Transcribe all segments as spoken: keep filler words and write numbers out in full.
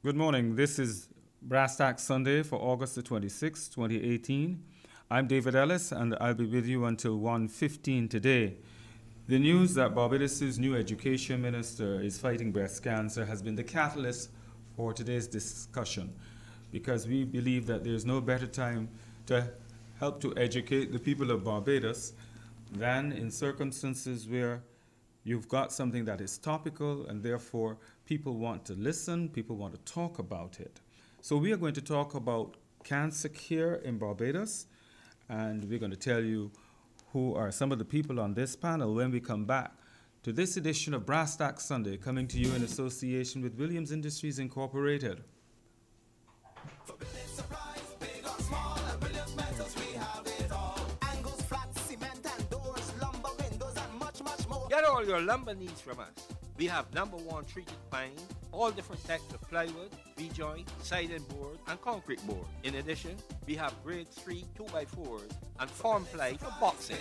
Good morning. This is Brass Tack Sunday for August the twenty-sixth, twenty eighteen. I'm David Ellis, and I'll be with you until one fifteen today. The news that Barbados' new education minister is fighting breast cancer has been the catalyst for today's discussion, because we believe that there's no better time to help to educate the people of Barbados than in circumstances where you've got something that is topical and therefore people want to listen, people want to talk about it. So we are going to talk about cancer care in Barbados, and we're going to tell you who are some of the people on this panel when we come back to this edition of Brass Tack Sunday, coming to you in association with Williams Industries Incorporated. Get all your lumber needs from us. We have number one treated pine, all different types of plywood, V-joint, siding board, and concrete board. In addition, we have grade three two by fours and form ply for boxing.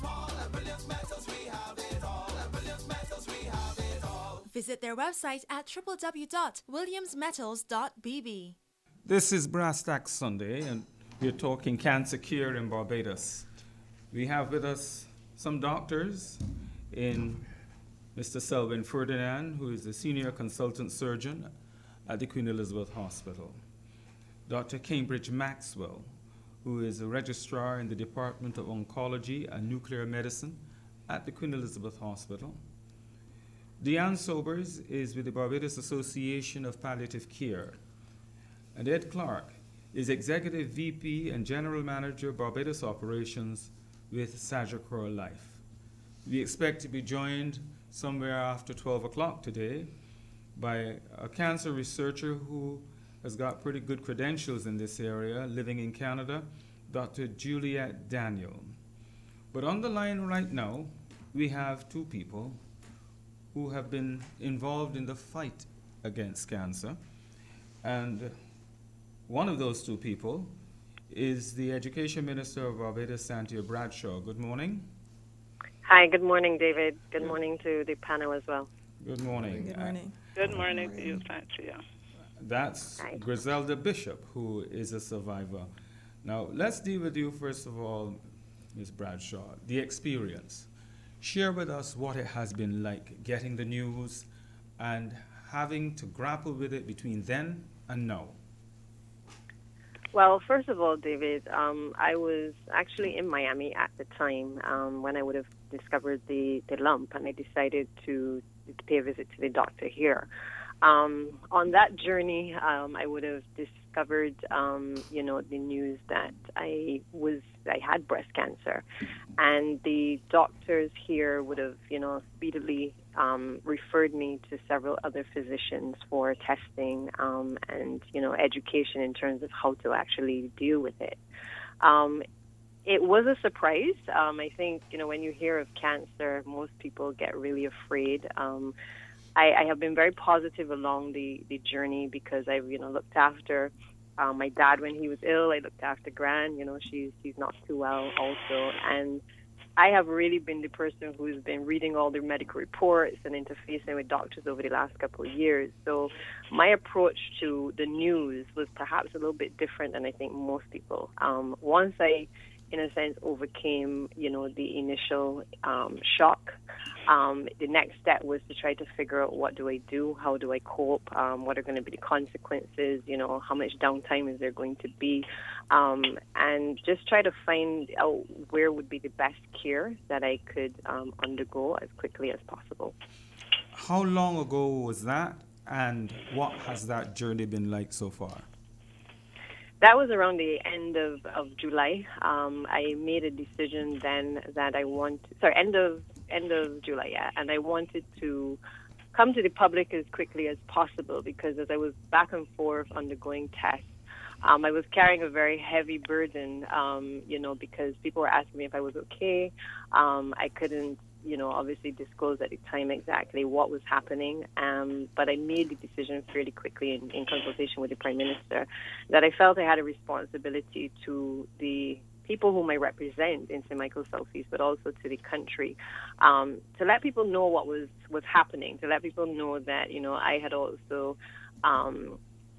Visit their website at w w w dot williams metals dot b b. This is Brass Tack Sunday, and we're talking cancer care in Barbados. We have with us some doctors in Mister Selwyn Ferdinand, who is the Senior Consultant Surgeon at the Queen Elizabeth Hospital. Doctor Cambridge Maxwell, who is a Registrar in the Department of Oncology and Nuclear Medicine at the Queen Elizabeth Hospital. Deanne Sobers is with the Barbados Association of Palliative Care. And Ed Clark is Executive V P and General Manager, Barbados Operations with Sagicor Life. We expect to be joined somewhere after twelve o'clock today by a cancer researcher who has got pretty good credentials in this area, living in Canada, Doctor Juliet Daniel. But on the line right now, we have two people who have been involved in the fight against cancer. And one of those two people is the Education Minister of Barbados, Santia Bradshaw. Good morning. Hi, good morning, David. Good morning to the panel as well. Good morning. Good morning. Uh, good morning to you, Santia. That's Hi. Griselda Bishop, who is a survivor. Now, let's deal with you first of all, Miz Bradshaw, the experience. Share with us what it has been like getting the news and having to grapple with it between then and now. Well, first of all, David, um, I was actually in Miami at the time um, when I would have discovered the, the lump, and I decided to, to pay a visit to the doctor here. Um, on that journey, um, I would have discovered, um, you know, the news that I was I had breast cancer, and the doctors here would have, you know, speedily um, referred me to several other physicians for testing um, and, you know, education in terms of how to actually deal with it. Um, It was a surprise. Um, I think, you know, when you hear of cancer, most people get really afraid. Um, I, I have been very positive along the, the journey because I've, you know, looked after um, my dad when he was ill. I looked after Gran, you know, she's, she's not too well also. And I have really been the person who's been reading all the medical reports and interfacing with doctors over the last couple of years. So my approach to the news was perhaps a little bit different than I think most people. Um, once I in a sense, overcame, you know, the initial um, shock. Um, the next step was to try to figure out what do I do, how do I cope, um, what are going to be the consequences, you know, how much downtime is there going to be, um, and just try to find out where would be the best care that I could um, undergo as quickly as possible. How long ago was that, and what has that journey been like so far? That was around the end of, of July. Um, I made a decision then that I want, sorry, end of end of July, yeah, and I wanted to come to the public as quickly as possible because as I was back and forth undergoing tests, um, I was carrying a very heavy burden, um, you know, because people were asking me if I was okay. Um, I couldn't, you know, obviously disclose at the time exactly what was happening. Um, but I made the decision fairly quickly in, in consultation with the Prime Minister that I felt I had a responsibility to the people whom I represent in Saint Michael Southeast, but also to the country, um, to let people know what was, was happening, to let people know that, you know, I had also um,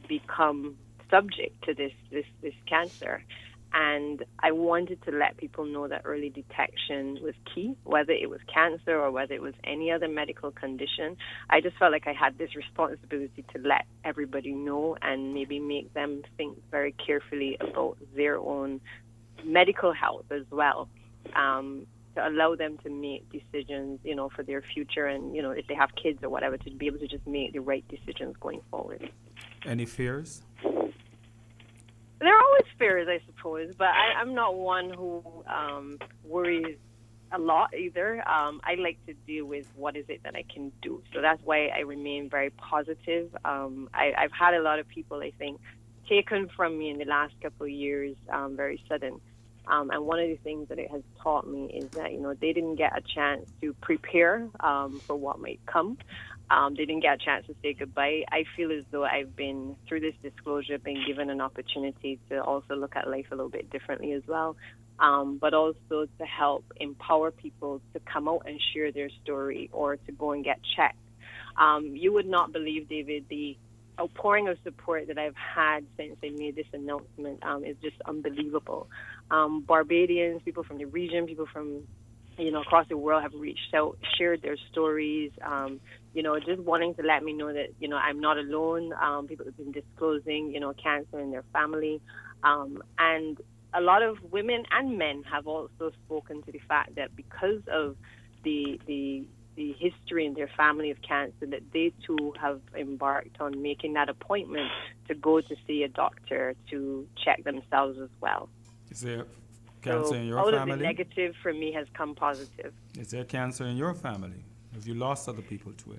become subject to this, this, this cancer. And I wanted to let people know that early detection was key, whether it was cancer or whether it was any other medical condition. I just felt like I had this responsibility to let everybody know and maybe make them think very carefully about their own medical health as well, um, to allow them to make decisions, you know, for their future and, you know, if they have kids or whatever, to be able to just make the right decisions going forward. Any fears? There are always fears, I suppose, but I, I'm not one who um, worries a lot either. Um, I like to deal with what is it that I can do. So that's why I remain very positive. Um, I, I've had a lot of people, I think, taken from me in the last couple of years, um, very sudden. Um, and one of the things that it has taught me is that, you know, they didn't get a chance to prepare um, for what might come. Um, they didn't get a chance to say goodbye. I feel as though I've been, through this disclosure, been given an opportunity to also look at life a little bit differently as well, um, but also to help empower people to come out and share their story or to go and get checked. Um, you would not believe, David, the outpouring of support that I've had since I made this announcement um, is just unbelievable. Um, Barbadians, people from the region, people from you know, across the world have reached out, shared their stories, um, you know, just wanting to let me know that, you know, I'm not alone. Um, people have been disclosing, you know, cancer in their family. Um, and a lot of women and men have also spoken to the fact that because of the, the, the history in their family of cancer, that they too have embarked on making that appointment to go to see a doctor to check themselves as well. Is there cancer so in your all family? of the negative for me has come positive. Is there cancer in your family? Have you lost other people to it?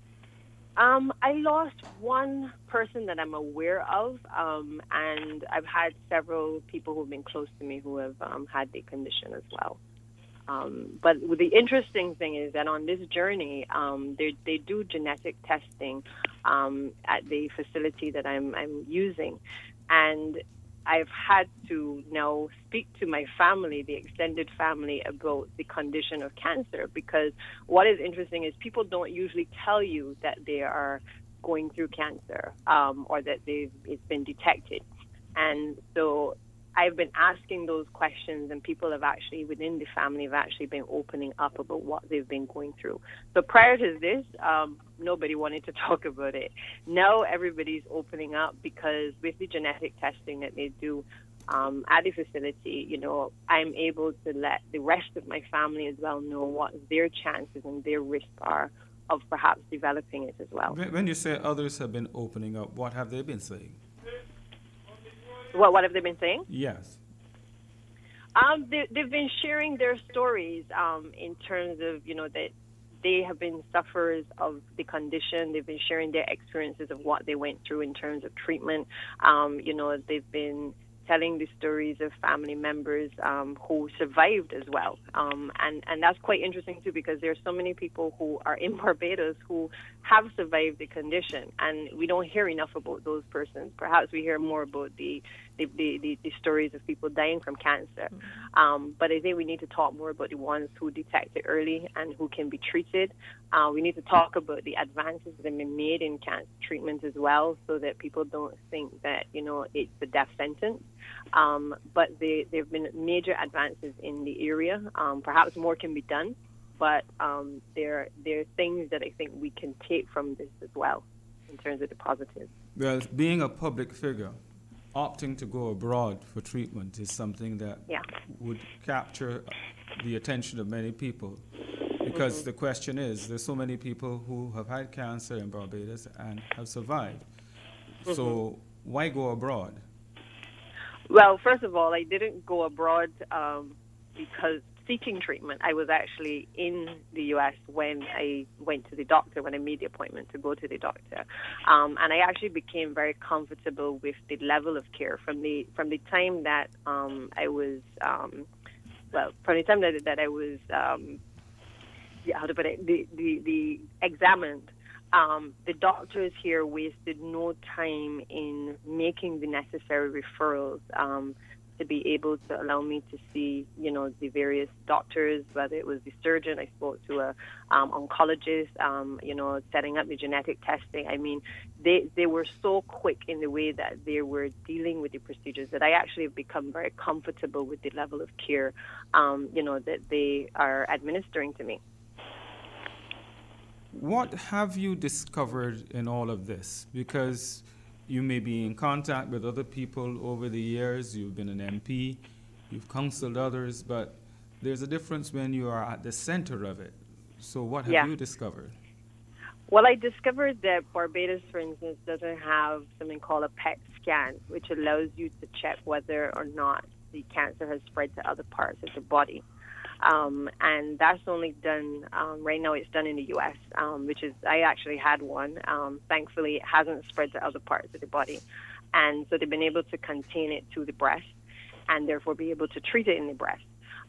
Um, I lost one person that I'm aware of, um, and I've had several people who've been close to me who have um, had the condition as well. Um, but the interesting thing is that on this journey, um, they, they do genetic testing um, at the facility that I'm, I'm using, and I've had to now speak to my family, the extended family, about the condition of cancer, because what is interesting is people don't usually tell you that they are going through cancer um, or that they've, it's been detected. And so I've been asking those questions, and people have actually, within the family, have actually been opening up about what they've been going through. So prior to this, um, nobody wanted to talk about it. Now everybody's opening up, because with the genetic testing that they do um, at the facility, you know, I'm able to let the rest of my family as well know what their chances and their risks are of perhaps developing it as well. When you say others have been opening up, what have they been saying? What, what have they been saying? Yes. Um, they, they've been sharing their stories um, in terms of, you know, that they have been sufferers of the condition. They've been sharing their experiences of what they went through in terms of treatment. Um, you know, they've been telling the stories of family members um, who survived as well. Um, and, and that's quite interesting, too, because there are so many people who are in Barbados who have survived the condition, and we don't hear enough about those persons. Perhaps we hear more about the the, the, the, the stories of people dying from cancer. Mm-hmm. Um, but I think we need to talk more about the ones who detect it early and who can be treated. Uh, we need to talk about the advances that have been made in cancer treatment as well, so that people don't think that, you know, it's a death sentence. Um, but there have been major advances in the area. Um, perhaps more can be done, but um, there, there are things that I think we can take from this as well in terms of the positives. Well, being a public figure, opting to go abroad for treatment is something that yeah. would capture the attention of many people. Because mm-hmm. the question is, there's so many people who have had cancer in Barbados and have survived. Mm-hmm. So why go abroad? Well, first of all, I didn't go abroad um, because seeking treatment. I was actually in the U S when I went to the doctor, when I made the appointment to go to the doctor. Um, and I actually became very comfortable with the level of care from the from the time that um, I was, um, well, from the time that, that I was, um, yeah, how to put it, the, the, the examined. Um, the doctors here wasted no time in making the necessary referrals um, to be able to allow me to see, you know, the various doctors, whether it was the surgeon, I spoke to a um, oncologist, um, you know, setting up the genetic testing. I mean, they they were so quick in the way that they were dealing with the procedures that I actually have become very comfortable with the level of care, um, you know, that they are administering to me. What have you discovered in all of this? Because you may be in contact with other people over the years, you've been an M P, you've counseled others, but there's a difference when you are at the center of it. So what have Yeah. you discovered? Well, I discovered that Barbados, for instance, doesn't have something called a P E T scan, which allows you to check whether or not the cancer has spread to other parts of the body. Um, and that's only done, um, right now it's done in the U S, um, which is, I actually had one. Um, thankfully, it hasn't spread to other parts of the body. And so they've been able to contain it to the breast and therefore be able to treat it in the breast.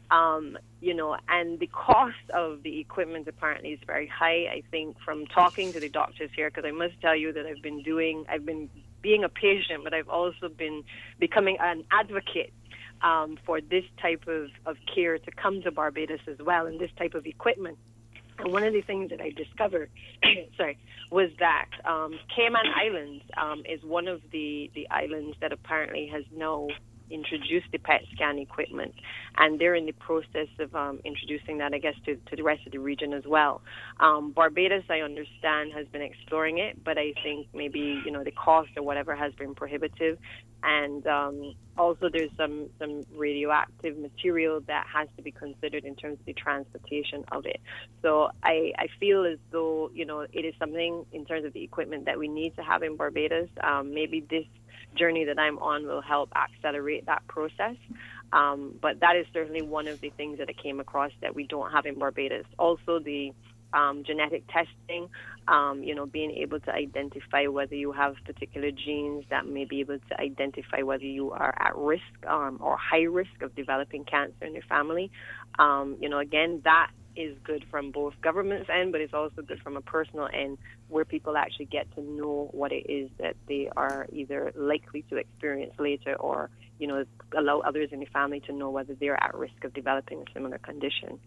Um, you know, and the cost of the equipment apparently is very high. I think from talking to the doctors here, because I must tell you that I've been doing, I've been being a patient, but I've also been becoming an advocate um, for this type of, of care to come to Barbados as well, and this type of equipment. And one of the things that I discovered, sorry, was that um, Cayman Islands um, is one of the, the islands that apparently has now introduced the P E T scan equipment, and they're in the process of um, introducing that, I guess, to, to the rest of the region as well. Um, Barbados, I understand, has been exploring it, but I think maybe, you know, the cost or whatever has been prohibitive, and um, also there's some, some radioactive material that has to be considered in terms of the transportation of it. So I, I feel as though, you know, it is something in terms of the equipment that we need to have in Barbados. Um, maybe this journey that I'm on will help accelerate that process. Um, but that is certainly one of the things that I came across that we don't have in Barbados. Also, the um, genetic testing, um, you know, being able to identify whether you have particular genes that may be able to identify whether you are at risk um, or high risk of developing cancer in your family. Um, you know, again, that is good from both government's end, but it's also good from a personal end, where people actually get to know what it is that they are either likely to experience later, or, you know, allow others in the family to know whether they're at risk of developing a similar condition.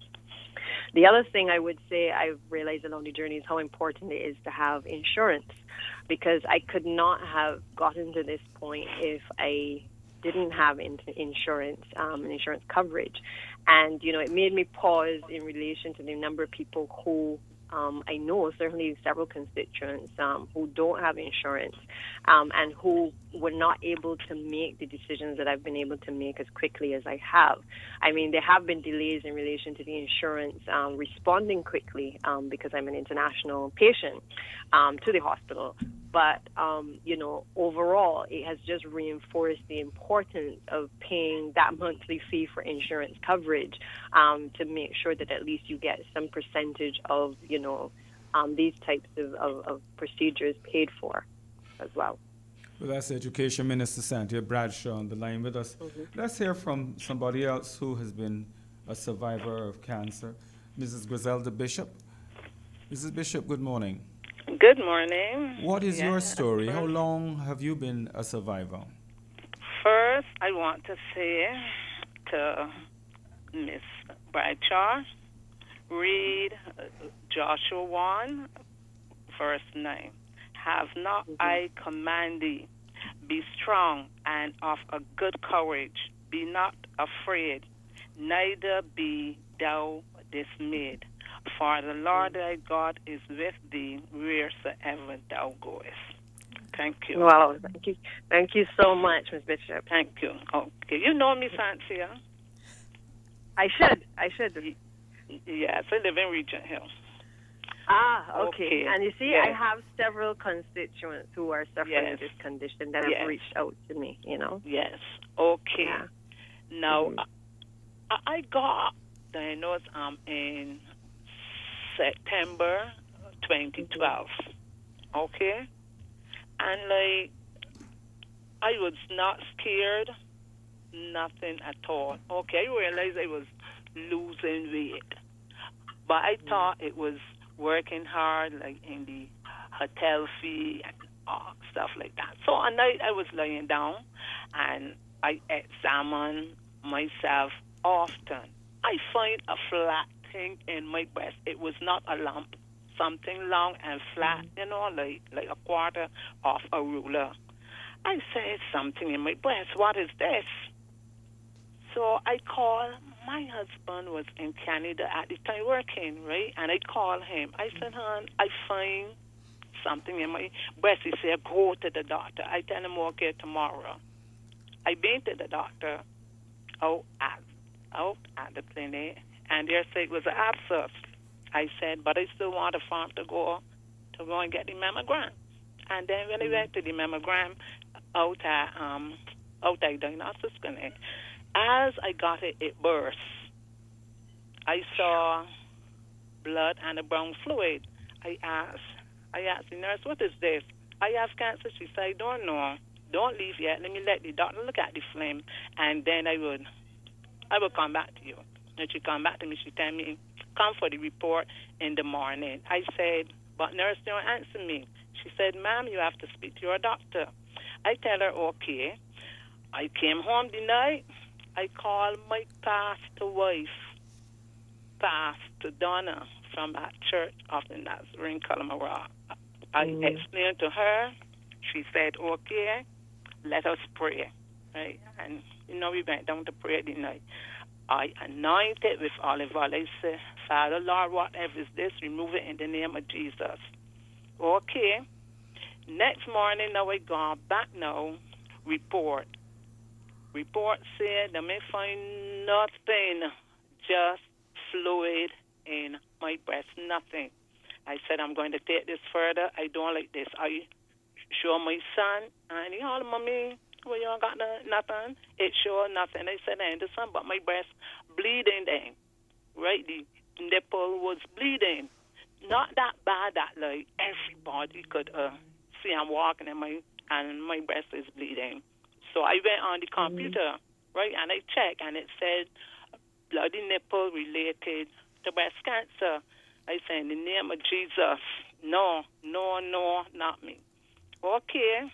The other thing I would say I've realized along the journey is how important it is to have insurance, because I could not have gotten to this point if I didn't have in- insurance um, and insurance coverage. And, you know, it made me pause in relation to the number of people who um, I know, certainly several constituents um, who don't have insurance um, and who were not able to make the decisions that I've been able to make as quickly as I have. I mean, there have been delays in relation to the insurance um, responding quickly um, because I'm an international patient um, to the hospital. But, um, you know, overall, it has just reinforced the importance of paying that monthly fee for insurance coverage um, to make sure that at least you get some percentage of, you know, um, these types of, of, of procedures paid for as well. Well, that's Education Minister Cynthia Bradshaw on the line with us. Mm-hmm. Let's hear from somebody else who has been a survivor of cancer, Missus Griselda Bishop. Missus Bishop, good morning. Good morning. What is yeah. your story? How long have you been a survivor? First, I want to say to Miss Bradshaw, read Joshua one, verse nine. Have not mm-hmm. I commanded thee, be strong and of a good courage, be not afraid, neither be thou dismayed. For the Lord thy God is with thee wheresoever thou goest. Thank you. Well, thank you. Thank you so much, Miz Bishop. Thank you. Okay. You know me, Cynthia? I should. I should. Yes, I live in Regent Hill. Ah, okay. okay. And you see, yes. I have several constituents who are suffering yes. this condition that yes. have reached out to me, you know? Yes. Okay. Yeah. Now, mm-hmm. I, I got diagnosed um, in September twenty twelve. Mm-hmm. Okay? And, like, I was not scared, nothing at all. Okay, I realized I was losing weight. But I mm-hmm. thought it was working hard, like in the hotel fee and uh, stuff like that. So at night I was lying down and I examined myself often. I find a flat thing in my breast. It was not a lump. something long and flat, you know, like like a quarter of a ruler. I said, something in my breast. What is this? So I called. My husband was in Canada at the time working, right? And I called him. I said, hon, I find something in my breast. He said, go to the doctor. I tell him, okay, tomorrow. I been to the doctor out at, out at the clinic, and they said it was an abscess. I said, but I still want the farm to go to go and get the mammogram. And then when I went to the mammogram out at um out at diagnosis clinic, as I got it, it burst. I saw blood and a brown fluid. I asked, I asked the nurse, what is this? I have cancer. She said, I don't know. Don't leave yet. Let me let the doctor look at the flame, and then I would, I will come back to you. And she come back to me. She tell me, come for the report in the morning. I said, but nurse don't answer me. She said, ma'am, you have to speak to your doctor. I tell her, okay. I came home the night. I called my pastor wife, Pastor Donna, from that church of the Nazarene, Kalamara. I mm. explained to her. She said, okay, let us pray. Right? And, you know, we went down to pray the night. I anointed with olive oil. I said, Father, Lord, whatever is this, remove it in the name of Jesus. Okay. Next morning, now I gone back now, report. Report said they may find nothing, just fluid in my breast, nothing. I said, I'm going to take this further. I don't like this. I show my son, and he told mommy, well, you don't got no, nothing. It sure nothing. I said, I understand, but my breast bleeding then. Right? The nipple was bleeding. Not that bad that, like, everybody could uh, see I'm walking and my, and my breast is bleeding. So I went on the computer, mm-hmm. right, and I checked, and it said bloody nipple related to breast cancer. I said, in the name of Jesus, no, no, no, not me. Okay.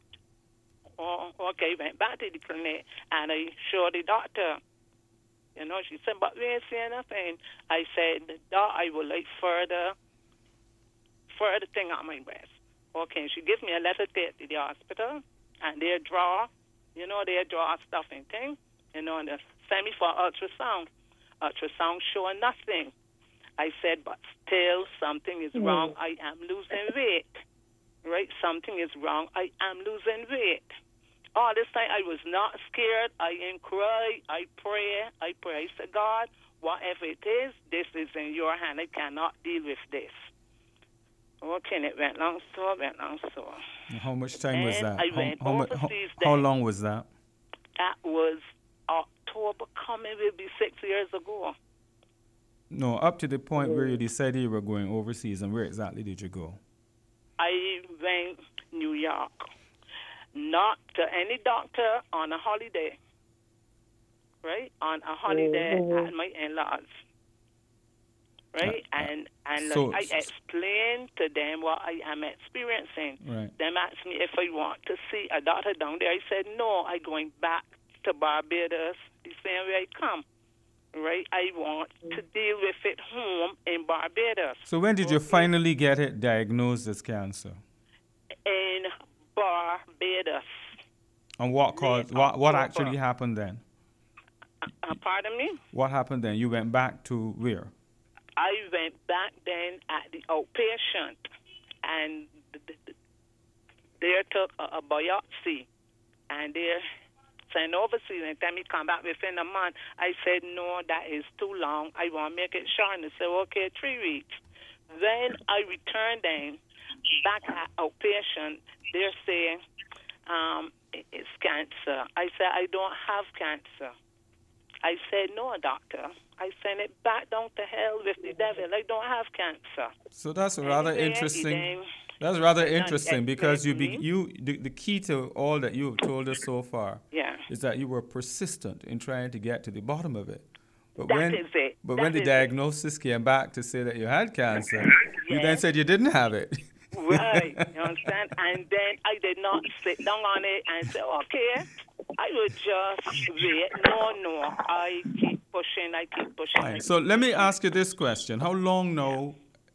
Oh, okay, went back to the clinic, and I showed the doctor. You know, she said, but we ain't seeing nothing. I said, doc, I would like further, further thing on my breast. Okay, she gives me a letter to take to the hospital, and they draw, you know, they draw stuff and thing, you know, and they send me for ultrasound. Ultrasound showing nothing. I said, but still something is mm. wrong. I am losing weight. Right? Something is wrong. I am losing weight. All this time I was not scared. I ain't cry. I pray. I pray. I said, God, whatever it is, this is in your hand. I cannot deal with this. Okay, and it went long so, went long so. How much time and was that? I went how, how, overseas how, how long was that? That was October, coming will be six years ago. No, up to the point where you decided you were going overseas, and where exactly did you go? I went New York. Not to any doctor, on a holiday. Right? On a holiday mm-hmm. at my in-laws. Right? Uh, uh, and and so, like, I explained to them what I am experiencing. Right. Them asked me if I want to see a doctor down there. I said, no, I'm going back to Barbados the same way I come. Right? I want to deal with it home in Barbados. So when did okay. you finally get it diagnosed as cancer? In Barbados. And what caused, what, what actually happened then? Uh, pardon me? What happened then? You went back to where? I went back then at the outpatient, and they took a, a biopsy, and they sent overseas and tell me come back within a month. I said, no, that is too long. I want to make it short. And they said, okay, three weeks. Then I returned then back at outpatient. They're saying um, it's cancer. I said, I don't have cancer. I said, no, doctor. I sent it back down to hell with the devil. I don't have cancer. So that's rather anyway, interesting. Then, that's rather interesting because you, be, you the, the key to all that you've told us so far yeah. is that you were persistent in trying to get to the bottom of it. But that when, is it. But that when the diagnosis it. came back to say that you had cancer, yes. you then said you didn't have it. Right, you understand? And then I did not sit down on it and say, okay, I would just wait. No, no, I keep pushing, I keep pushing. Right. So let me ask you this question. How long now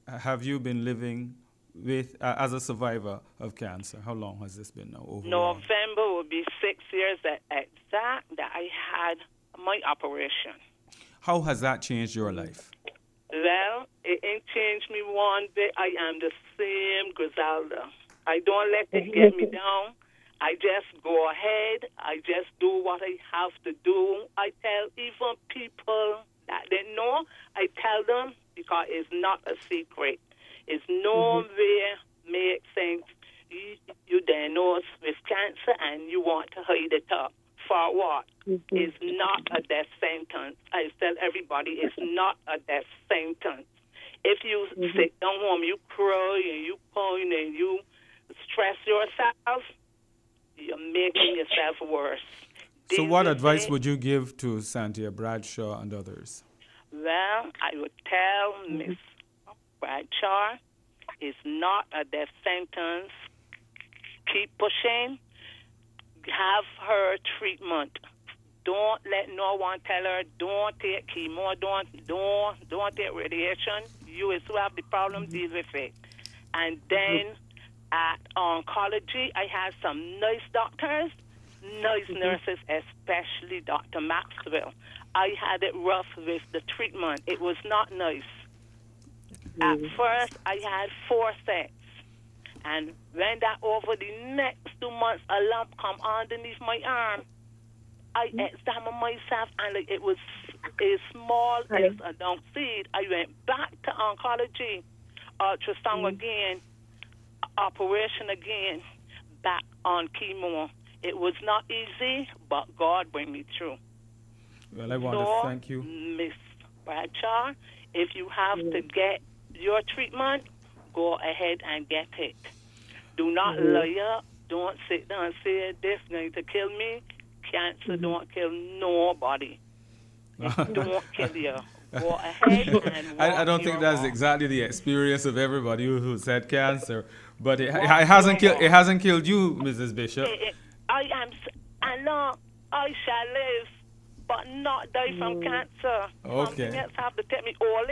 have you been living with uh, as a survivor of cancer? How long has this been now? Overall? November will be six years at exact that I had my operation. How has that changed your life? Well, it ain't changed me one bit. I am the same Griselda. I don't let it get me down. I just go ahead. I just do what I have to do. I tell even people that they know, I tell them because it's not a secret. It's nowhere make sense you, you diagnosed with cancer and you want to hide it up. For what? Mm-hmm. It's not a death sentence. I tell everybody it's not a death sentence. If you Mm-hmm. sit down home, you cry and you point and you stress yourself, you're making yourself worse. So This what is advice it. would you give to Santia Bradshaw and others? Well, I would tell Miss Bradshaw, it's not a death sentence. Keep pushing. Have her treatment. Don't let no one tell her, don't take chemo, don't, don't, don't take radiation. You as well have the problem, deal with it. And then at oncology, I had some nice doctors, nice nurses, especially Doctor Maxwell. I had it rough with the treatment. It was not nice. At first, I had four sets. And when that over the next two months, a lump come underneath my arm, I examined myself, and like, it was as small as a dung seed. I went back to oncology, ultrasound mm. again, operation again, back on chemo. It was not easy, but God bring me through. Well, I want so, to thank you. Miss Bradshaw, if you have mm. to get your treatment, go ahead and get it. Do not mm-hmm. lie up. Don't sit down and say this is going to kill me. Cancer mm-hmm. don't kill nobody. It don't kill you. Go ahead and I, I don't think that's walk. exactly the experience of everybody who, who's had cancer, but it, it hasn't killed. It hasn't killed you, Missus Bishop. It, it, I am. I know I shall live, but not die from cancer. Okay. Something else have to take me old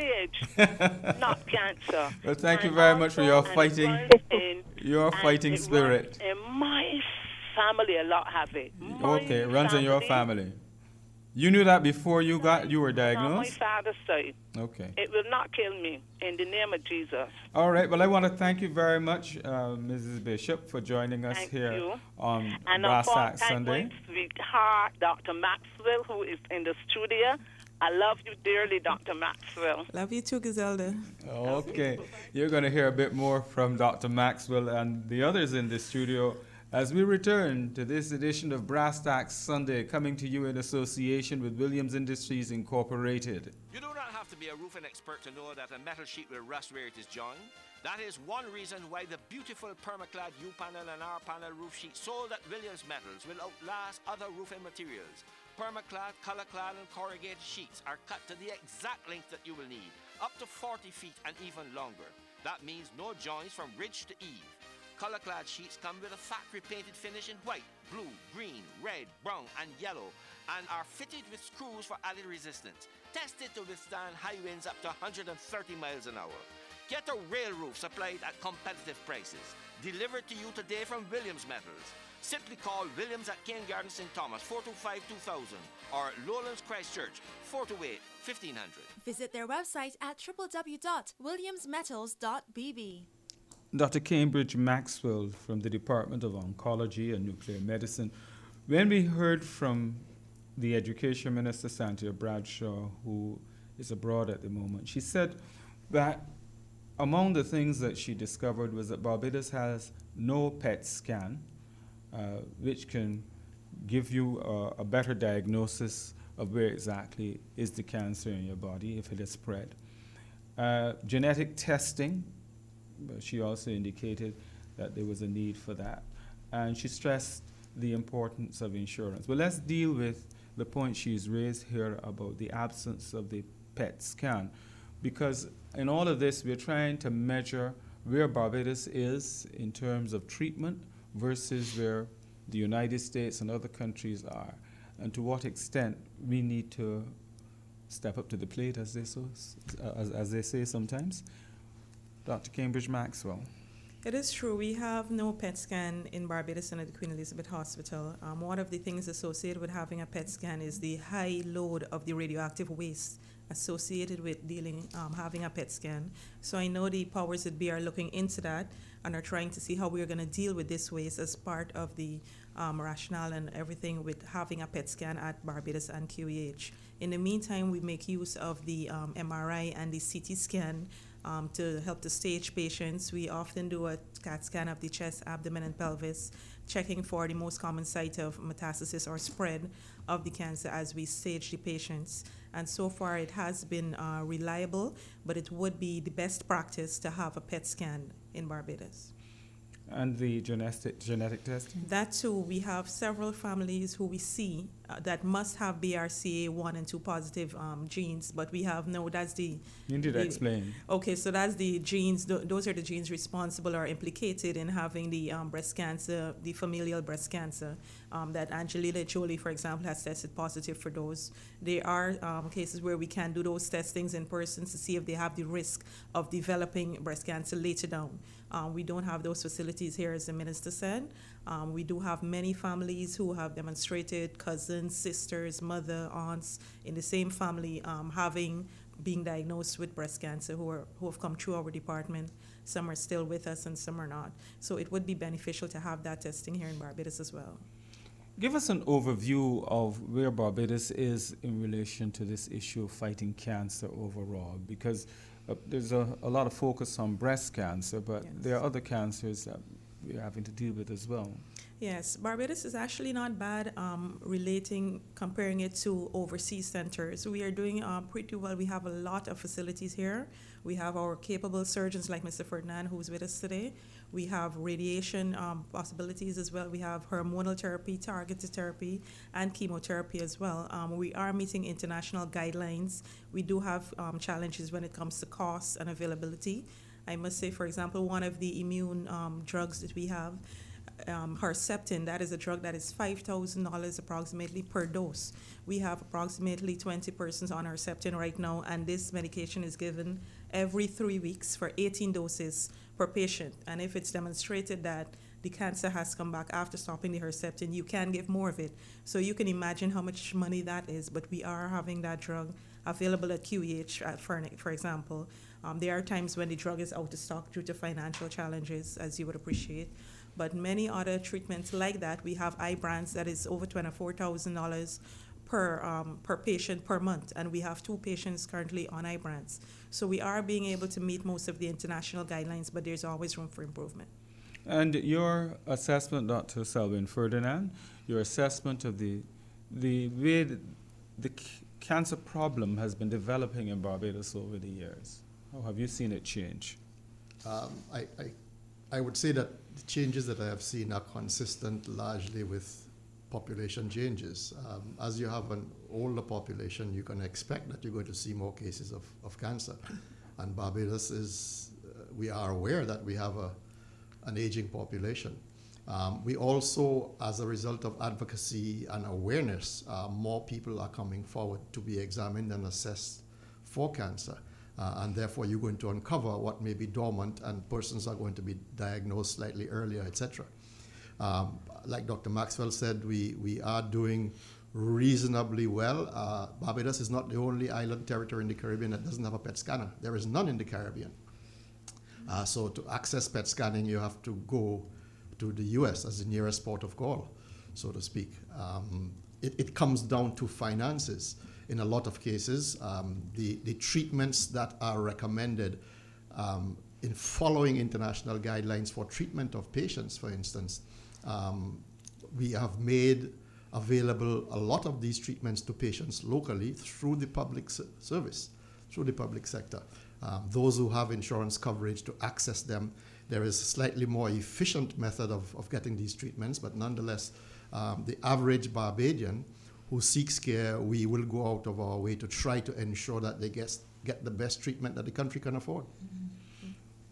age, not cancer. Well, thank and you very much for your also, fighting, in, your fighting spirit. In my family, a lot have it. My okay, it runs in your family. You knew that before you got you were diagnosed? No, my father's side. Okay. It will not kill me in the name of Jesus. All right. Well, I want to thank you very much, uh, Missus Bishop, for joining us thank here you. on and Brass Sack thank Sunday. my sweetheart, Doctor Maxwell, who is in the studio. I love you dearly, Doctor Maxwell. Love you too, Griselda. Okay. You're going to hear a bit more from Doctor Maxwell and the others in the studio as we return to this edition of Brass Tacks Sunday, coming to you in association with Williams Industries Incorporated. You do not have to be a roofing expert to know that a metal sheet will rust where it is joined. That is one reason why the beautiful Permaclad U-panel and R-panel roof sheet sold at Williams Metals will outlast other roofing materials. Permaclad, Colorclad and corrugated sheets are cut to the exact length that you will need, up to forty feet and even longer. That means no joints from ridge to eave. Colorclad sheets come with a factory-painted finish in white, blue, green, red, brown, and yellow, and are fitted with screws for added resistance, tested to withstand high winds up to one hundred thirty miles an hour. Get a rail roof supplied at competitive prices, delivered to you today from Williams Metals. Simply call Williams at Kane Garden Saint Thomas, four two five, two thousand, or Lowlands Christchurch, four two eight, fifteen hundred. Visit their website at w w w dot williams metals dot b b. Doctor Cambridge Maxwell from the Department of Oncology and Nuclear Medicine. When we heard from the Education Minister, Santia Bradshaw, who is abroad at the moment, she said that among the things that she discovered was that Barbados has no P E T scan, uh, which can give you a, a better diagnosis of where exactly is the cancer in your body, if it is spread. Uh, genetic testing, but she also indicated that there was a need for that. And she stressed the importance of insurance. But let's deal with the point she's raised here about the absence of the P E T scan. Because in all of this, we're trying to measure where Barbados is in terms of treatment versus where the United States and other countries are, and to what extent we need to step up to the plate, as they, so, as, as they say sometimes. Doctor Cambridge Maxwell. It is true. We have no P E T scan in Barbados and at the Queen Elizabeth Hospital. Um, one of the things associated with having a P E T scan is the high load of the radioactive waste associated with dealing, um, having a P E T scan. So I know the powers that be are looking into that and are trying to see how we are going to deal with this waste as part of the um, rationale and everything with having a P E T scan at Barbados and Q E H. In the meantime, we make use of the um, M R I and the C T scan um, to help to stage patients. We often do a CAT scan of the chest, abdomen, and pelvis, checking for the most common site of metastasis or spread of the cancer as we stage the patients. And so far it has been uh, reliable, but it would be the best practice to have a P E T scan in Barbados. And the genetic genetic testing? That too, we have several families who we see uh, that must have B R C A one and two positive um, genes, but we have no, that's the... You need to the, explain. Okay, so that's the genes, th- those are the genes responsible or implicated in having the um, breast cancer, the familial breast cancer, um, that Angelina Jolie, for example, has tested positive for those. There are um, cases where we can do those testings in person to see if they have the risk of developing breast cancer later down. Um, we don't have those facilities here, as the minister said. Um, we do have many families who have demonstrated cousins, sisters, mother, aunts in the same family um, having being diagnosed with breast cancer who are who have come through our department. Some are still with us and some are not. So it would be beneficial to have that testing here in Barbados as well. Give us an overview of where Barbados is in relation to this issue of fighting cancer overall, because uh, there's a, a lot of focus on breast cancer, but Yes. there are other cancers that we're having to deal with as well. Yes, Barbados is actually not bad um, relating, comparing it to overseas centers. We are doing uh, pretty well. We have a lot of facilities here. We have our capable surgeons like Mister Ferdinand, who's with us today. We have radiation um, possibilities as well. We have hormonal therapy, targeted therapy, and chemotherapy as well. Um, we are meeting international guidelines. We do have um, challenges when it comes to cost and availability. I must say, for example, one of the immune um, drugs that we have, um, Herceptin, that is a drug that is five thousand dollars approximately per dose. We have approximately twenty persons on Herceptin right now, and this medication is given every three weeks for eighteen doses per patient. And if it's demonstrated that the cancer has come back after stopping the Herceptin, you can give more of it. So you can imagine how much money that is, but we are having that drug available at Q E H, uh, for, for example. Um, there are times when the drug is out of stock due to financial challenges, as you would appreciate. But many other treatments like that, we have Ibrance that is over twenty-four thousand dollars per um, per patient per month, and we have two patients currently on Ibrance. So we are being able to meet most of the international guidelines, but there's always room for improvement. And your assessment, Doctor Selvin Ferdinand, your assessment of the the way the, the c- cancer problem has been developing in Barbados over the years. How have you seen it change? Um, I, I, I would say that the changes that I have seen are consistent largely with population changes. Um, as you have an older population, you can expect that you're going to see more cases of, of cancer. And Barbados is, uh, we are aware that we have a, an aging population. Um, we also, as a result of advocacy and awareness, uh, more people are coming forward to be examined and assessed for cancer. Uh, and therefore, you're going to uncover what may be dormant, and persons are going to be diagnosed slightly earlier, et cetera. Um, like Doctor Maxwell said, we, we are doing reasonably well. Uh, Barbados is not the only island territory in the Caribbean that doesn't have a P E T scanner. There is none in the Caribbean. Uh, so to access P E T scanning, you have to go to the U S as the nearest port of call, so to speak. Um, it, it comes down to finances. In a lot of cases, um, the, the treatments that are recommended um, in following international guidelines for treatment of patients, for instance, um, we have made available a lot of these treatments to patients locally through the public s- service, through the public sector. Um, those who have insurance coverage to access them, there is a slightly more efficient method of, of getting these treatments, but nonetheless, um, the average Barbadian who seeks care, we will go out of our way to try to ensure that they get, get the best treatment that the country can afford. Mm-hmm.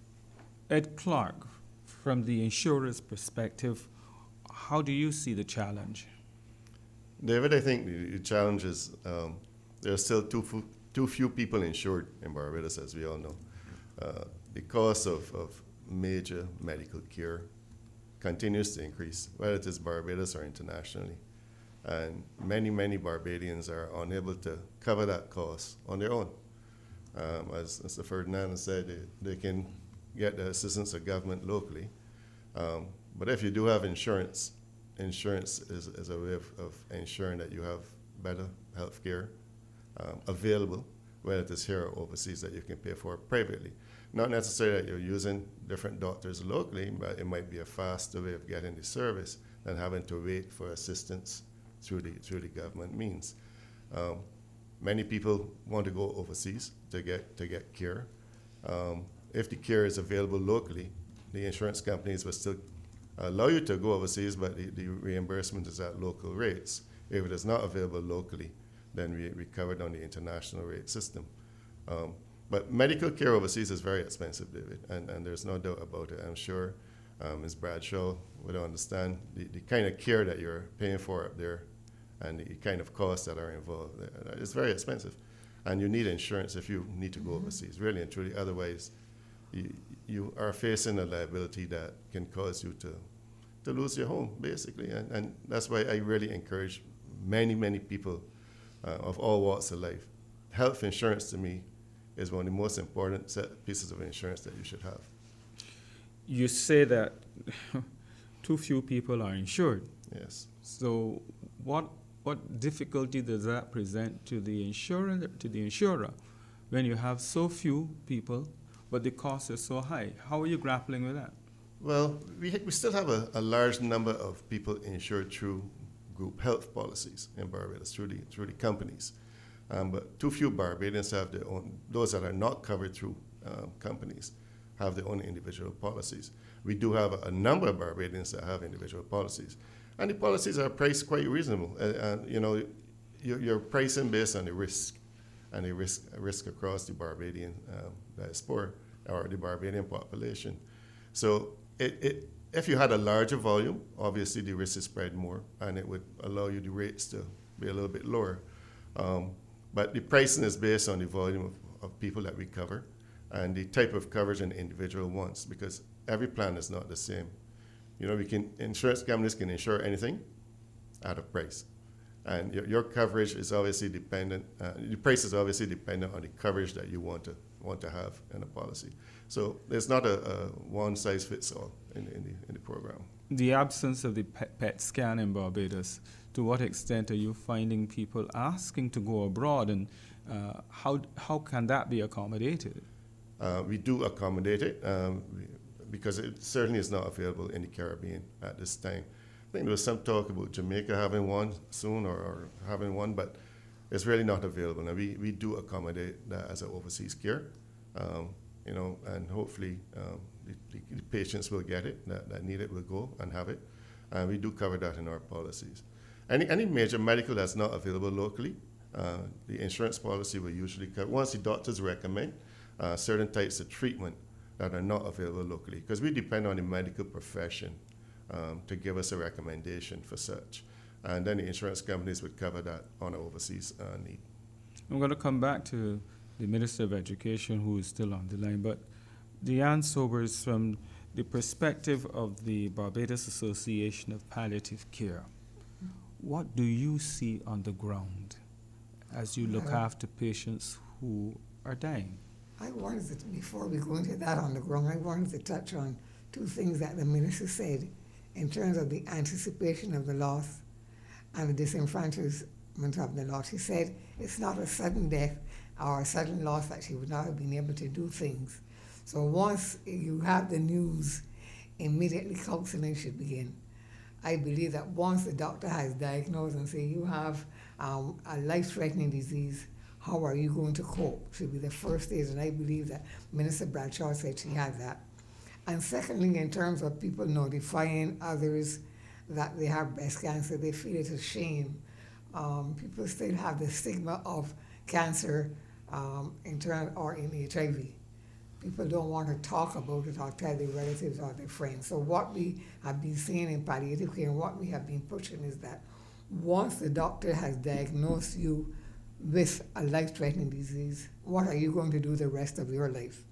Ed Clark, from the insurer's perspective, how do you see the challenge? David, I think the, the challenge is um, there are still too, fu- too few people insured in Barbados, as we all know. Uh, the cost of, of major medical care continues to increase, whether it is Barbados or internationally. And many, many Barbadians are unable to cover that cost on their own. Um, as Mister Ferdinand said, they, they can get the assistance of government locally. Um, but if you do have insurance, insurance is, is a way of, of ensuring that you have better health care um, available, whether it is here or overseas, that you can pay for privately. Not necessarily that you're using different doctors locally, but it might be a faster way of getting the service than having to wait for assistance through the, through the government means. Um, many people want to go overseas to get, to get care. Um, if the care is available locally, the insurance companies will still allow you to go overseas, but the, the reimbursement is at local rates. If it is not available locally, then we, we cover it on the international rate system. Um, but medical care overseas is very expensive, David, and, and there's no doubt about it. I'm sure um, Miz Bradshaw would understand the, the kind of care that you're paying for up there and the kind of costs that are involved. It's very expensive. And you need insurance if you need to go mm-hmm. overseas, really and truly. Otherwise, you, you are facing a liability that can cause you to, to lose your home, basically. And, and that's why I really encourage many, many people uh, of all walks of life. Health insurance, to me, is one of the most important set pieces of insurance that you should have. You say that too few people are insured. Yes. So what what difficulty does that present to the insurer, to the insurer when you have so few people, but the cost is so high? How are you grappling with that? Well, we, ha- we still have a, a large number of people insured through group health policies in Barbados, through the, through the companies. Um, but too few Barbadians have their own, those that are not covered through um, companies have their own individual policies. We do have a, a number of Barbadians that have individual policies. And the policies are priced quite reasonable. Uh, and, you know, you're, you're pricing based on the risk, and the risk, risk across the Barbadian um, diaspora, or the Barbadian population. So it, it, if you had a larger volume, obviously the risk is spread more, and it would allow you the rates to be a little bit lower. Um, but the pricing is based on the volume of, of people that we cover and the type of coverage an individual wants, because every plan is not the same. You know, we can, insurance companies can insure anything at a price. And your, your coverage is obviously dependent, uh, the price is obviously dependent on the coverage that you want to want to have in a policy. So there's not a, a one-size-fits-all in, in, the, in the program. The absence of the pet, PET scan in Barbados, to what extent are you finding people asking to go abroad, and uh, how, how can that be accommodated? Uh, we do accommodate it um, we, because it certainly is not available in the Caribbean at this time. I think there was some talk about Jamaica having one soon, or, or having one, but it's really not available. Now, we, we do accommodate that as an overseas care, um, you know, and hopefully um, the, the, the patients will get it, that, that need it will go and have it. And we do cover that in our policies. Any, any major medical that's not available locally, uh, the insurance policy will usually cover, once the doctors recommend uh, certain types of treatment that are not available locally, because we depend on the medical profession um, to give us a recommendation for such. And then the insurance companies would cover that on an overseas uh, need. I'm going to come back to the Minister of Education, who is still on the line, but Deanne Sobers, from the perspective of the Barbados Association of Palliative Care, what do you see on the ground as you look uh, after patients who are dying? I wanted to, before we go into that on the ground, I wanted to touch on two things that the Minister said in terms of the anticipation of the loss and the disenfranchisement of the loss. She said it's not a sudden death or a sudden loss that she would not have been able to do things. So once you have the news, immediately counseling should begin. I believe that once the doctor has diagnosed and say you have um, a life-threatening disease, how are you going to cope? Should be the first stage, and I believe that Minister Bradshaw said she had that. And secondly, in terms of people notifying others that they have breast cancer, they feel it's a shame. Um, people still have the stigma of cancer um, in term, or in H I V. People don't want to talk about it or tell their relatives or their friends. So what we have been seeing in palliative care and what we have been pushing is that once the doctor has diagnosed you with a life-threatening disease, what are you going to do the rest of your life?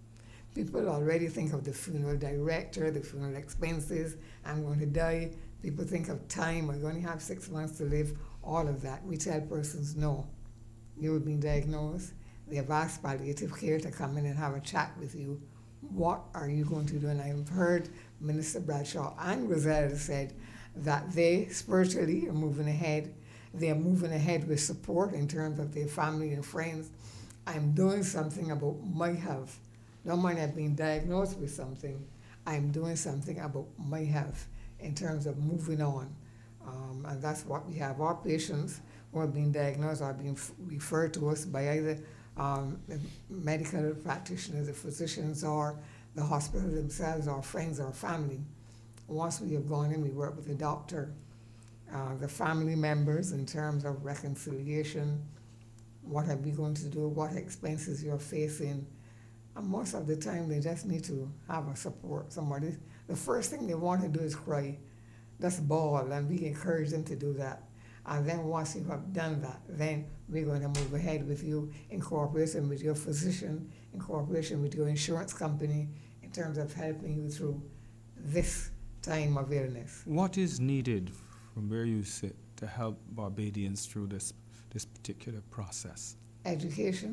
People already think of the funeral director, the funeral expenses, I'm going to die. People think of time, we're going to have six months to live, all of that. We tell persons, no, you have been diagnosed. They have asked palliative care to come in and have a chat with you. What are you going to do? And I've heard Minister Bradshaw and Griselda said that they spiritually are moving ahead. They are moving ahead with support in terms of their family and friends. I'm doing something about my health. Don't mind I've been diagnosed with something. I'm doing something about my health in terms of moving on. Um, and that's what we have. Our patients who have been diagnosed are being f- referred to us by either um, the medical practitioners, the physicians, or the hospital themselves, or friends or family. Once we have gone in, we work with the doctor, uh, the family members in terms of reconciliation. What are we going to do? What expenses you're facing? And most of the time, they just need to have a support, somebody. The first thing they want to do is cry, just bawl, and we encourage them to do that. And then once you have done that, then we're going to move ahead with you in cooperation with your physician, in cooperation with your insurance company, in terms of helping you through this time of illness. What is needed from where you sit to help Barbadians through this this particular process? Education.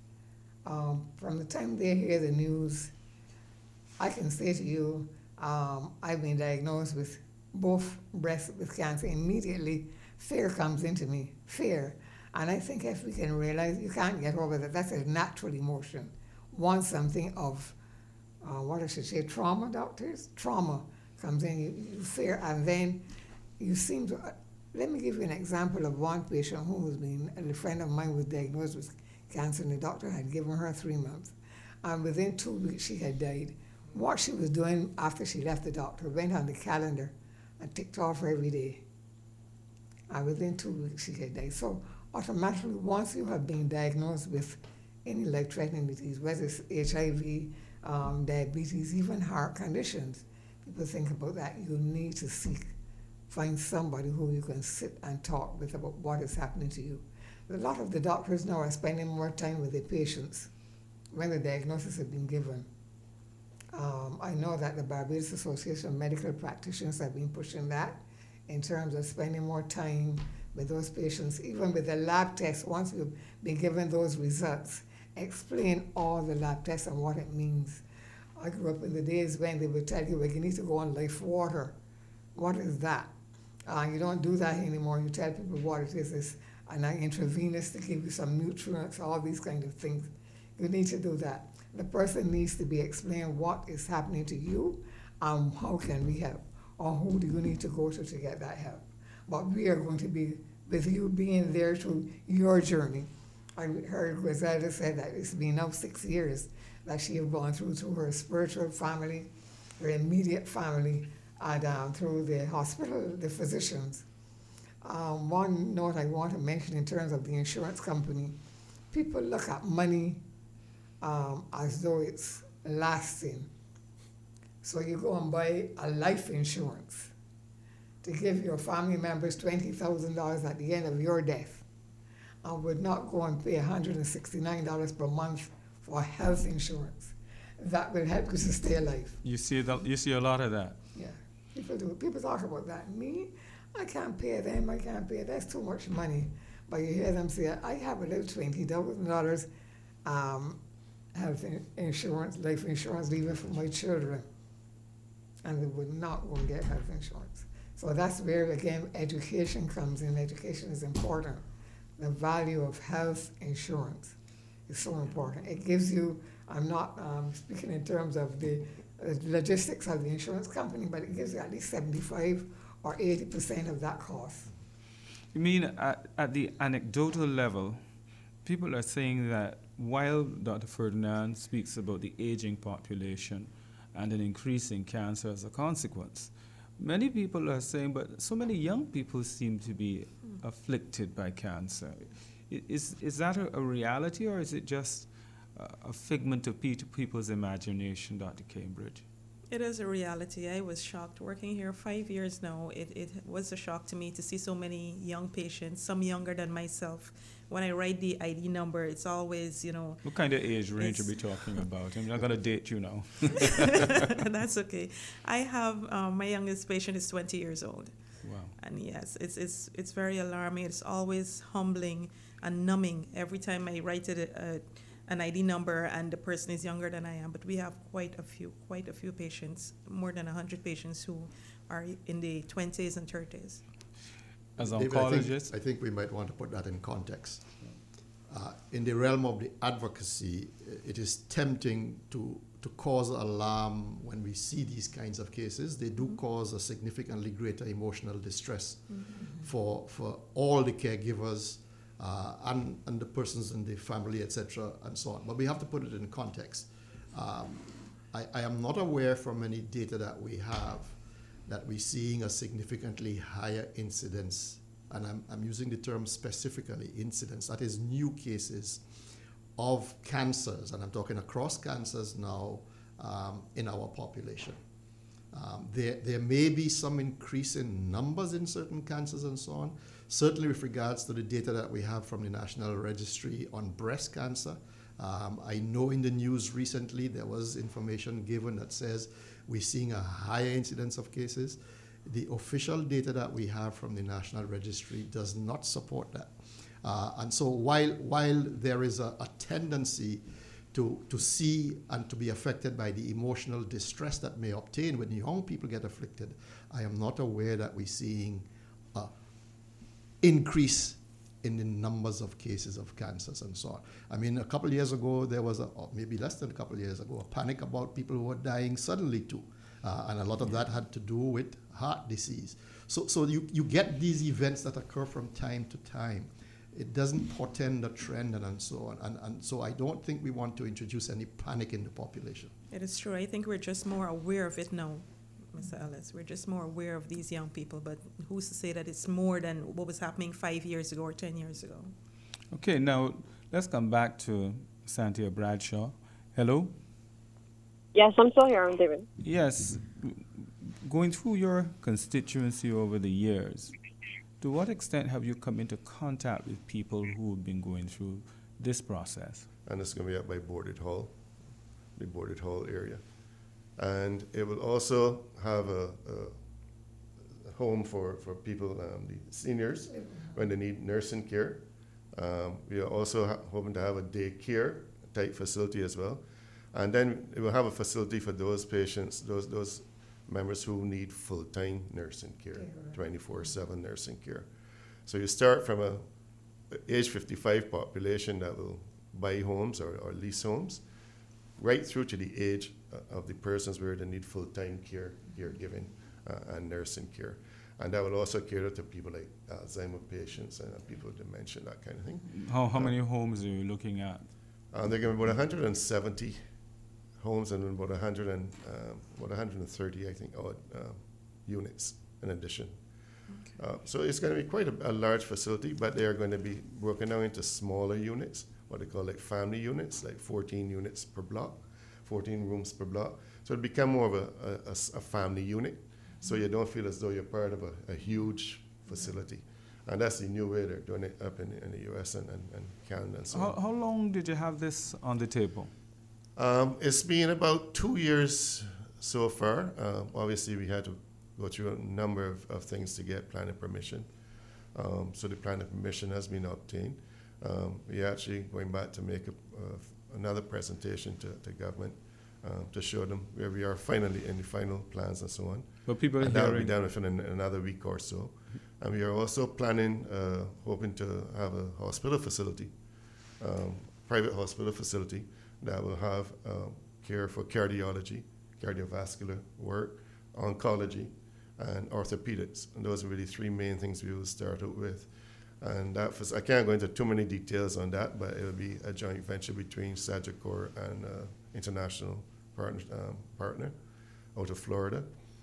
Um, from the time they hear the news, I can say to you, um, I've been diagnosed with both breast with cancer. Immediately, fear comes into me, fear. And I think if we can realize, you can't get over that. That's a natural emotion. Want something of, uh, what I should say, trauma, doctors? Trauma comes in, you, you fear, and then you seem to, uh, let me give you an example of one patient who was being, a friend of mine was diagnosed with cancer, and the doctor had given her three months. And within two weeks, she had died. What she was doing after she left the doctor, went on the calendar and ticked off every day. And within two weeks, she had died. So automatically, once you have been diagnosed with any life-threatening disease, whether it's H I V, um, diabetes, even heart conditions, people think about that. You need to seek, find somebody who you can sit and talk with about what is happening to you. A lot of the doctors now are spending more time with their patients when the diagnosis has been given. Um, I know that the Barbados Association of Medical Practitioners have been pushing that in terms of spending more time with those patients, even with the lab tests. Once you've been given those results, explain all the lab tests and what it means. I grew up in the days when they would tell you, well, you need to go on life water. What is that? Uh, you don't do that anymore. You tell people what it is. It's an intravenous to give you some nutrients, all these kind of things. You need to do that. The person needs to be explained what is happening to you and how can we help, or who do you need to go to to get that help. But we are going to be with you, being there through your journey. I heard Griselda say that it's been now six years that she has gone through through her spiritual family, her immediate family, and um, through the hospital, the physicians. Um, one note I want to mention in terms of the insurance company, people look at money um, as though it's lasting. So you go and buy a life insurance to give your family members twenty thousand dollars at the end of your death, and would not go and pay one hundred sixty-nine dollars per month for health insurance. That will help you to stay alive. You see that? You see a lot of that. Yeah, people do. People talk about that. Me, I can't pay them. I can't pay. That's too much money. But you hear them say, I have a little twenty thousand dollars um, health in- insurance, life insurance, leaving for my children, and they would not go and get health insurance. So that's where, again, education comes in. Education is important. The value of health insurance is so important. It gives you, I'm not um, speaking in terms of the uh, logistics of the insurance company, but it gives you at least seventy-five or eighty percent of that cost. You mean at, at the anecdotal level, people are saying that while Doctor Ferdinand speaks about the aging population and an increase in cancer as a consequence, many people are saying, but so many young people seem to be afflicted by cancer. I- Is, is that a, a reality, or is it just uh, a figment of pe- people's imagination, Doctor Cambridge? It is a reality. I was shocked working here five years now. It, it was a shock to me to see so many young patients, some younger than myself. When I write the I D number, it's always, you know. What kind of age range are we talking about? I'm not going to date you now. That's okay. I have, um, my youngest patient is twenty years old. Wow. And yes, it's, it's, it's very alarming. It's always humbling and numbing every time I write it a, an I D number and the person is younger than I am. But we have quite a few, quite a few patients, more than one hundred patients who are in the twenties and thirties. As David, oncologists? I think, I think we might want to put that in context. Uh, in the realm of the advocacy, it is tempting to, to cause alarm when we see these kinds of cases. They do mm-hmm. cause a significantly greater emotional distress mm-hmm. for, for all the caregivers uh, and, and the persons in the family, et cetera, and so on. But we have to put it in context. Um, I, I am not aware from any data that we have that we're seeing a significantly higher incidence, and I'm, I'm using the term specifically, incidence, that is new cases of cancers, and I'm talking across cancers now um, in our population. Um, there, there may be some increase in numbers in certain cancers and so on. Certainly with regards to the data that we have from the National Registry on breast cancer, um, I know in the news recently there was information given that says we're seeing a higher incidence of cases. The official data that we have from the National Registry does not support that. Uh, and so while, while there is a, a tendency to, to see and to be affected by the emotional distress that may obtain when young people get afflicted, I am not aware that we're seeing an increase in the numbers of cases of cancers and so on. I mean, a couple of years ago, there was, a, or maybe less than a couple of years ago, a panic about people who were dying suddenly too. Uh, and a lot of that had to do with heart disease. So, so you, you get these events that occur from time to time. It doesn't portend a trend and, and so on. And, and so I don't think we want to introduce any panic in the population. It is true. I think we're just more aware of it now, Mister Ellis. We're just more aware of these young people, but who's to say that it's more than what was happening five years ago or ten years ago? Okay, now let's come back to Santia Bradshaw. Hello? Yes, I'm still here. I'm David. Yes. Going through your constituency over the years, to what extent have you come into contact with people who have been going through this process? And it's going to be up by Boarded Hall, the Boarded Hall area. And it will also have a, a, a home for, for people, um, the seniors, when they need nursing care. Um, we are also ha- hoping to have a daycare type facility as well. And then we will have a facility for those patients, those those members who need full-time nursing care, twenty-four seven nursing care. So you start from a age fifty-five population that will buy homes or, or lease homes, right through to the age of the persons where they need full-time care, caregiving, uh, and nursing care. And that will also cater to people like Alzheimer patients and people with dementia, that kind of thing. How, how uh, many homes are you looking at? Uh, they're going to be about one hundred seventy homes and about one hundred and um, about one hundred thirty, I think, odd uh, units in addition. Okay. Uh, so it's going to be quite a, a large facility, but they are going to be broken down into smaller units, what they call like family units, like fourteen units per block, fourteen rooms per block. So it'll become more of a, a, a family unit, so you don't feel as though you're part of a, a huge facility. And that's the new way they're doing it up in, in the U S and, and, and Canada and so how, on. How long did you have this on the table? Um, it's been about two years so far. Uh, obviously, we had to go through a number of, of things to get planning permission. Um, so the planning permission has been obtained. Um, we're actually going back to make a, uh, another presentation to, to government uh, to show them where we are finally in the final plans and so on. But people and that will be hearing- done within an, another week or so. And we are also planning, uh, hoping to have a hospital facility, um, private hospital facility, that will have uh, care for cardiology, cardiovascular work, oncology, and orthopedics. And those are really three main things we will start out with. And that was, I can't go into too many details on that, but it will be a joint venture between Sagicor and uh, international partner, um, partner out of Florida,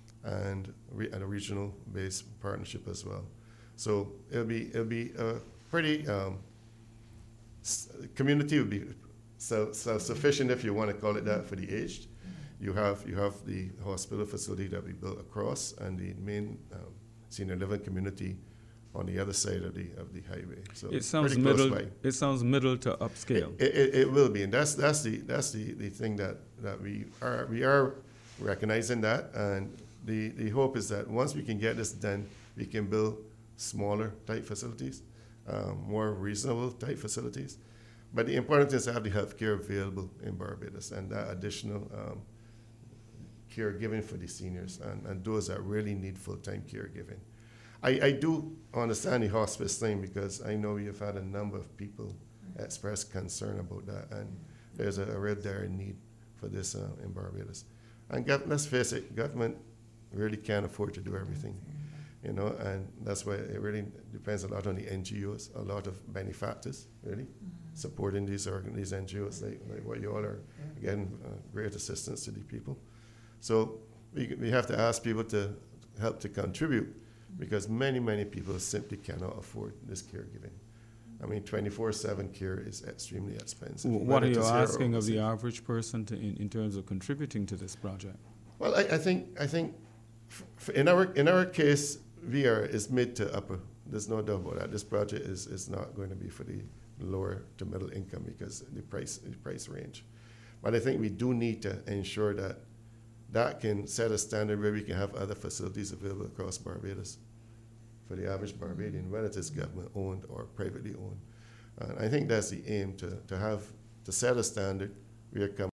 and, re- and a regional-based partnership as well. So it'll be it'll be a pretty um, s- community will be self, self-sufficient, if you want to call it that, for the aged. you have you have the hospital facility that we built across, and the main um, senior living community on the other side of the of the highway. So It sounds pretty close middle. by. It sounds middle to upscale. It, it, it will be, and that's that's the that's the, the thing that, that we are we are recognizing that, and the, the hope is that once we can get this done, we can build smaller type facilities, um, more reasonable type facilities. But the important thing is to have the health care available in Barbados, and that additional um, caregiving for the seniors and, and those that really need full-time caregiving. I, I do understand the hospice thing, because I know you've had a number of people express concern about that, and there's a, a real dire need for this uh, in Barbados. And gov- let's face it, government really can't afford to do everything, you know, and that's why it really depends a lot on the N G Os, a lot of benefactors, really, supporting these organ- these N G Os, like, like what you all are, getting uh, great assistance to the people. So we, we have to ask people to help to contribute, because many, many people simply cannot afford this caregiving. I mean, twenty-four seven care is extremely expensive. What whether are you it is here or asking of the overseas. average person to, in, in terms of contributing to this project? Well, I, I think I think f- f- in our in our case, V R is mid to upper. There's no doubt about that. This project is, is not going to be for the lower to middle income, because the price the price range. But I think we do need to ensure that that can set a standard where we can have other facilities available across Barbados for the average Barbadian, whether it is government owned or privately owned. And I think that's the aim, to, to have to set a standard where